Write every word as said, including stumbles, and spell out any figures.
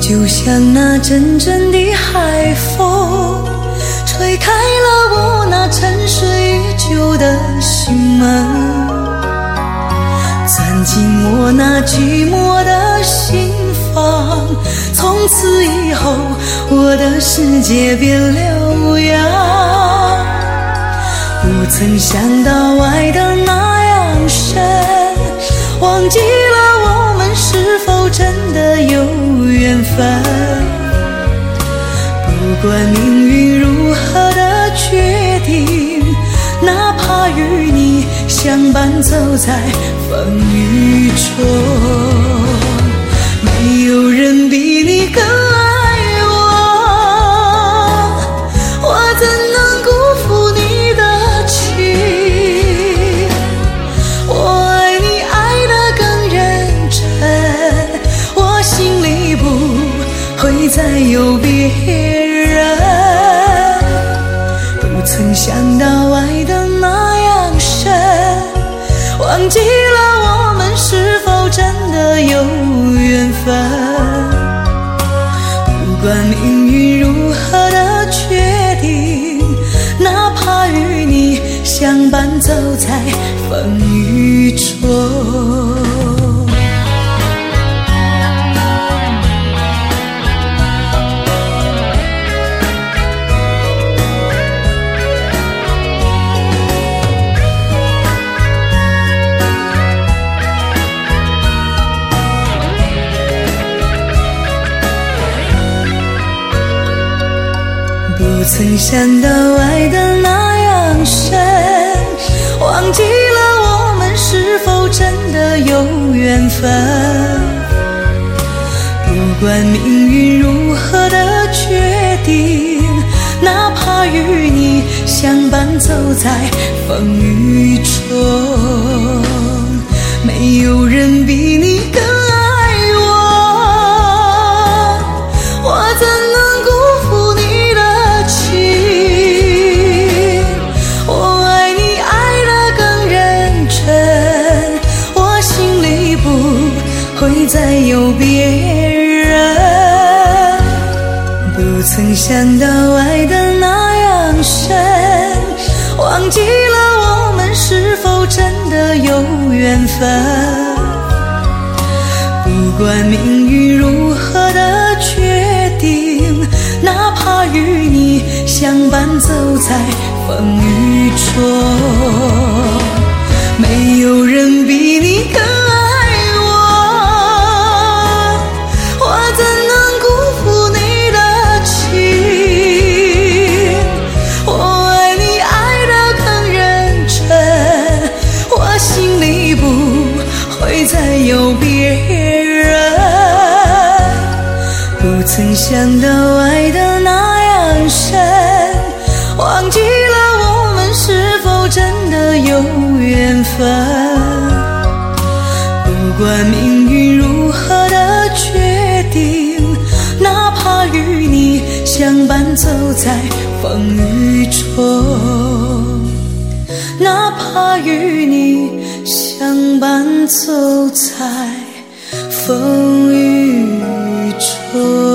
就像那阵阵的海风，吹开了我那沉睡已久的心门，钻进我那寂寞的心房。从此以后，我的世界变了样，不曾想到爱的那样深，忘记了我们是否真的有缘分。不管命运如何的决定，哪怕与你相伴走在风雨中，没有人比你更爱我，我怎能辜负你的情？我爱你爱得更认真，我心里不会再有别人。不曾想到爱的那样深，忘记了我们是否真的有缘分。不管命运如何的决定，哪怕与你相伴走在风雨中。不曾想到爱的那样深，忘记了我们是否真的有缘分。不管命运如何的决定，哪怕与你相伴走在风雨中，没有人比你更爱我，我怎能辜负你会再有别人。不曾想到爱的那样深，忘记了我们是否真的有缘分。不管命运如何的决定，哪怕与你相伴走在风雨中，没有人比你更再有别人。不曾想到爱的那样深，忘记了我们是否真的有缘分。不管命运如何的决定，哪怕与你相伴走在风雨中，哪怕与你相伴走在风雨中。